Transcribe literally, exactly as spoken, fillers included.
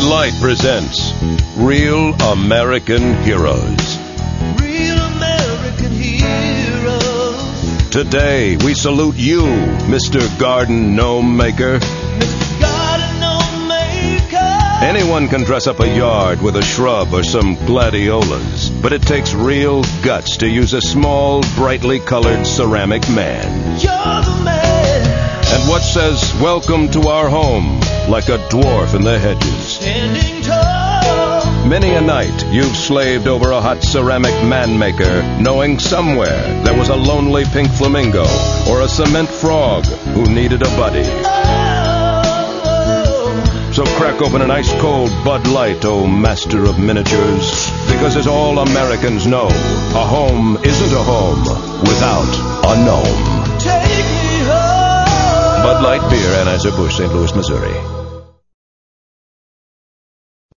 Bud Light presents Real American Heroes. Real American heroes. Today, we salute you, Mister Garden Gnome Maker. Mister Garden Gnome Maker. Anyone can dress up a yard with a shrub or some gladiolas, but it takes real guts to use a small, brightly colored ceramic man. You're the man. And what says, "Welcome to our home," like a dwarf in the hedges? Standing tall. Many a night you've slaved over a hot ceramic man-maker, knowing somewhere there was a lonely pink flamingo or a cement frog who needed a buddy. Oh. So crack open an ice-cold Bud Light, oh master of miniatures, because as all Americans know, a home isn't a home without a gnome. Take me home. Bud Light Beer, Anheuser-Busch, Saint Louis, Missouri.